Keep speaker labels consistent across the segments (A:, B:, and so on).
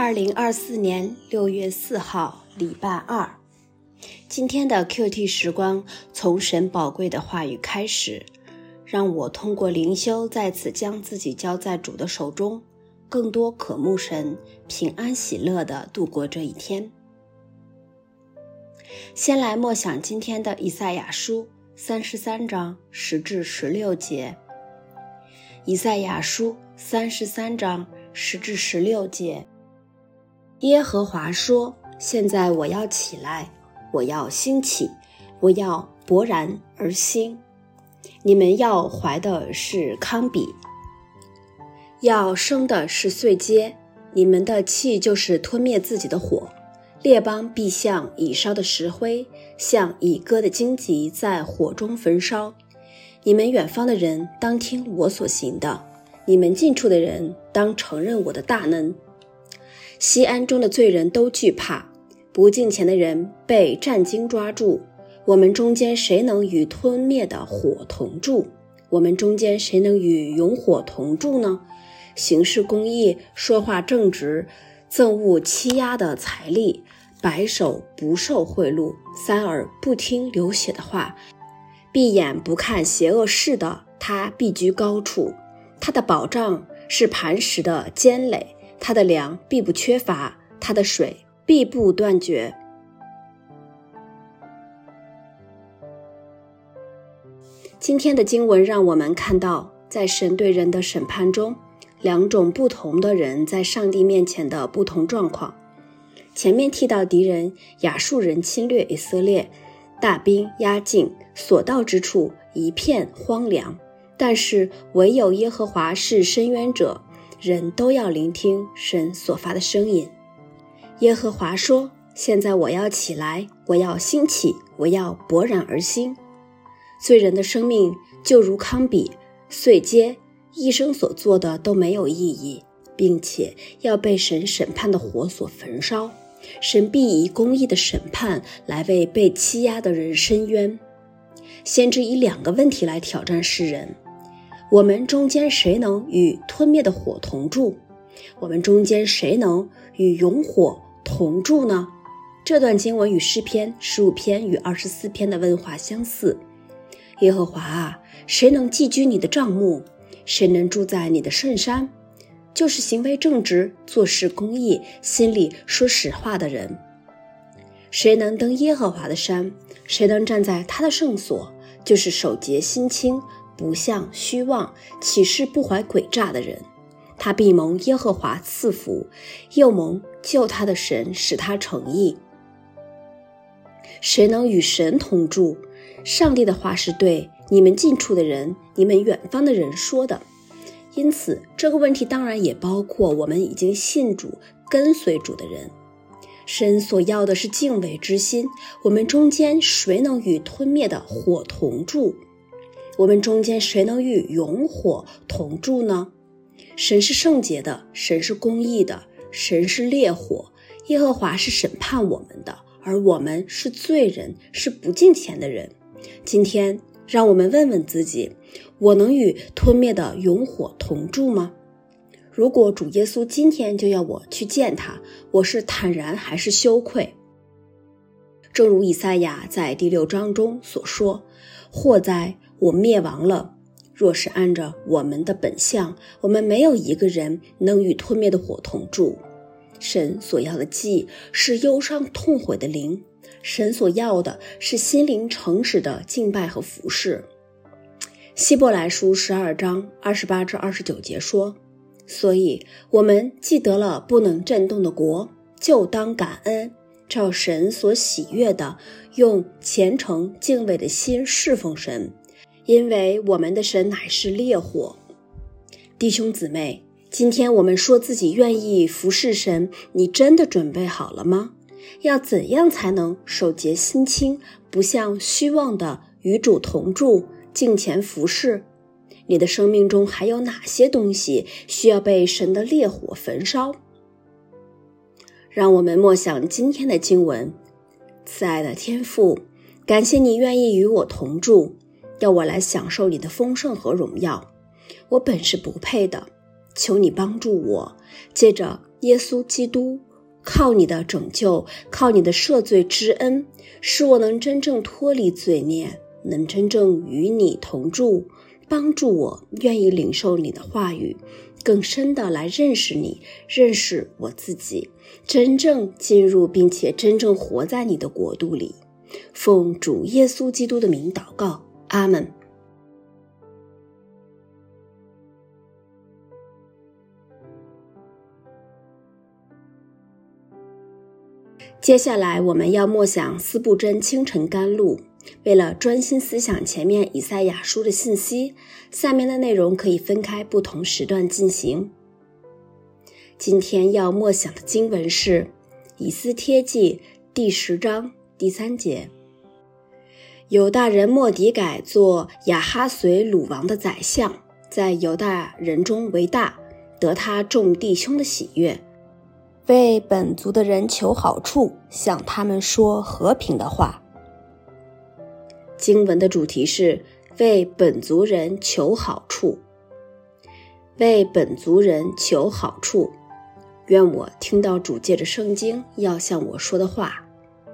A: 2024年6月4号，礼拜二。今天的 QT 时光从神宝贵的话语开始，让我通过灵修再次将自己交在主的手中，更多渴慕神，平安喜乐地度过这一天。先来默想今天的以赛亚书33章10至16节。以赛亚书33章10至16节。耶和华说，现在我要起来，我要兴起，我要勃然而兴。你们要怀的是糠秕，要生的是碎秸，你们的气就是吞灭自己的火。列邦必像已烧的石灰，像已割的荆棘在火中焚烧。你们远方的人当听我所行的，你们近处的人当承认我的大能。西安中的罪人都惧怕，不敬虔的人被战惊抓住。我们中间谁能与吞灭的火同住？我们中间谁能与永火同住呢？行事公义，说话正直，憎恶欺压的财力，白手不受贿赂，三耳不听流血的话，闭眼不看邪恶事的，他必居高处。他的保障是磐石的坚垒，他的粮必不缺乏，他的水必不断绝。今天的经文让我们看到，在神对人的审判中，两种不同的人在上帝面前的不同状况。前面提到敌人亚述人侵略以色列，大兵压境，所到之处一片荒凉，但是唯有耶和华是伸冤者，人都要聆听神所发的声音。耶和华说，现在我要起来，我要兴起，我要勃然而兴。罪人的生命就如糠秕、碎秸，一生所做的都没有意义，并且要被神审判的火所焚烧。神必以公义的审判来为被欺压的人伸冤。先知以两个问题来挑战世人：我们中间谁能与吞灭的火同住？我们中间谁能与永火同住呢？这段经文与诗篇15篇与24篇的问话相似。耶和华啊，谁能寄居你的帐幕？谁能住在你的圣山？就是行为正直，做事公义，心里说实话的人。谁能登耶和华的山？谁能站在他的圣所？就是手洁心清，不向虚妄，起誓不怀诡诈的人。他必蒙耶和华赐福，又蒙救他的神使他成义。谁能与神同住？上帝的话是对你们近处的人，你们远方的人说的。因此这个问题当然也包括我们已经信主跟随主的人。神所要的是敬畏之心。我们中间谁能与吞灭的火同住？我们中间谁能与永火同住呢？神是圣洁的，神是公义的，神是烈火，耶和华是审判我们的，而我们是罪人，是不敬虔的人。今天让我们问问自己，我能与吞灭的永火同住吗？如果主耶稣今天就要我去见他，我是坦然还是羞愧？正如以赛亚在第6章中所说，祸哉，我灭亡了！若是按着我们的本相，我们没有一个人能与吞灭的火同住。神所要的祭是忧伤痛悔的灵，神所要的是心灵诚实的敬拜和服侍。希伯来书12章28至29节说，所以我们既得了不能震动的国，就当感恩，照神所喜悦的，用虔诚敬畏的心侍奉神，因为我们的神乃是烈火。弟兄姊妹，今天我们说自己愿意服侍神，你真的准备好了吗？要怎样才能手洁心清，不向虚妄的与主同住，敬虔服侍？你的生命中还有哪些东西需要被神的烈火焚烧？让我们默想今天的经文。慈爱的天父，感谢你愿意与我同住，要我来享受你的丰盛和荣耀。我本是不配的，求你帮助我，借着耶稣基督，靠你的拯救，靠你的赦罪之恩，使我能真正脱离罪孽，能真正与你同住，帮助我愿意领受你的话语，更深的来认识你，认识我自己，真正进入并且真正活在你的国度里。奉主耶稣基督的名祷告，阿们。接下来我们要默想司布真清晨甘露。为了专心思想前面以赛亚书的信息，下面的内容可以分开不同时段进行。今天要默想的经文是以斯帖记第10章第3节。犹大人末底改做亚哈随鲁王的宰相，在犹大人中为大，得他众弟兄的喜悦，为本族的人求好处，向他们说和平的话。经文的主题是为本族人求好处，为本族人求好处。愿我听到主借着圣经要向我说的话。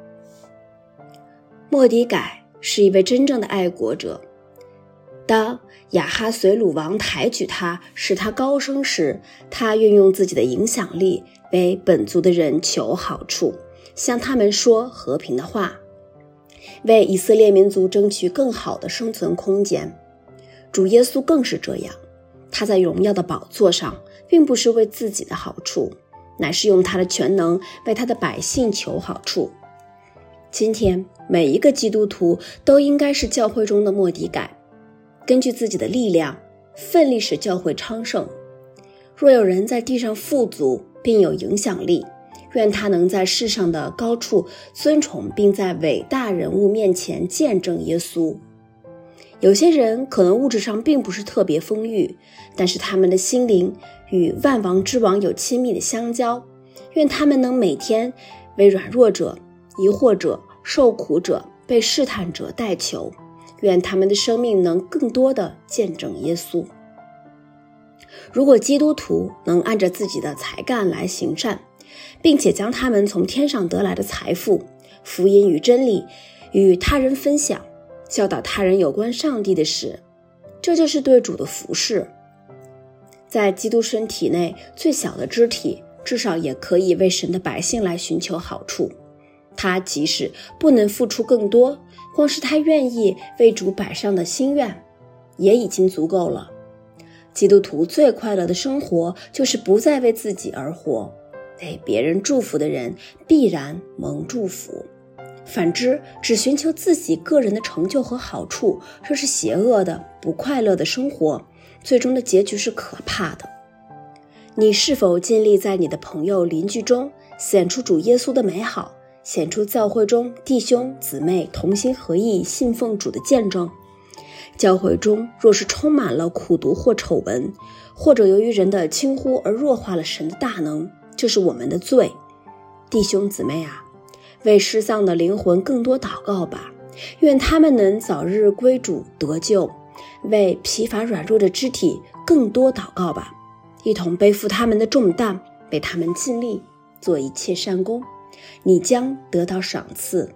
A: 末底改是一位真正的爱国者。当亚哈随鲁王抬举他，使他高升时，他运用自己的影响力为本族的人求好处，向他们说和平的话，为以色列民族争取更好的生存空间。主耶稣更是这样，他在荣耀的宝座上，并不是为自己的好处，乃是用他的全能为他的百姓求好处。今天每一个基督徒都应该是教会中的末底改，根据自己的力量奋力使教会昌盛。若有人在地上富足并有影响力，愿他能在世上的高处尊崇，并在伟大人物面前见证耶稣。有些人可能物质上并不是特别丰裕，但是他们的心灵与万王之王有亲密的相交。愿他们能每天为软弱者、疑惑者、受苦者、被试探者代求，愿他们的生命能更多地见证耶稣。如果基督徒能按着自己的才干来行善，并且将他们从天上得来的财富、福音与真理与他人分享，教导他人有关上帝的事，这就是对主的服事。在基督身体内最小的肢体，至少也可以为神的百姓来寻求好处。他即使不能付出更多，光是他愿意为主摆上的心愿，也已经足够了。基督徒最快乐的生活，就是不再为自己而活，为别人祝福的人必然蒙祝福。反之，只寻求自己个人的成就和好处，这是邪恶的、不快乐的生活，最终的结局是可怕的。你是否尽力在你的朋友、邻居中显出主耶稣的美好，显出教会中弟兄姊妹同心合意信奉主的见证？教会中若是充满了苦毒或丑闻，或者由于人的轻忽而弱化了神的大能，这是我们的罪。弟兄姊妹啊，为失丧的灵魂更多祷告吧，愿他们能早日归主得救。为疲乏软弱的肢体更多祷告吧，一同背负他们的重担，为他们尽力做一切善功，你将得到赏赐。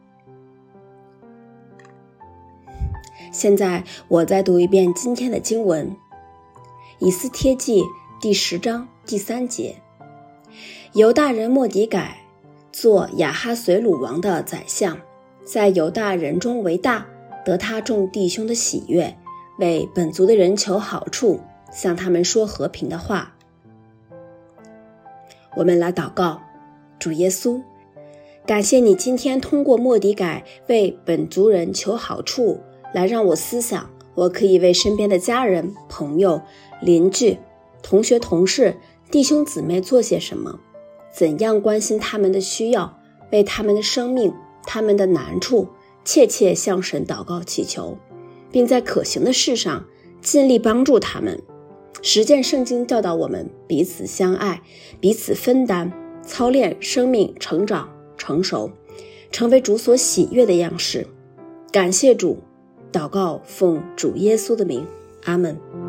A: 现在我再读一遍今天的经文，以斯帖记第10章第3节。犹大人末底改做亚哈随鲁王的宰相，在犹大人中为大，得他众弟兄的喜悦，为本族的人求好处，向他们说和平的话。我们来祷告。主耶稣，感谢你今天通过末底改为本族人求好处，来让我思想我可以为身边的家人、朋友、邻居、同学、同事、弟兄姊妹做些什么，怎样关心他们的需要，为他们的生命、他们的难处切切向神祷告祈求，并在可行的事上尽力帮助他们。实践圣经教导我们彼此相爱，彼此分担，操练生命成长成熟，成为主所喜悦的样式。感谢主，祷告奉主耶稣的名，阿们。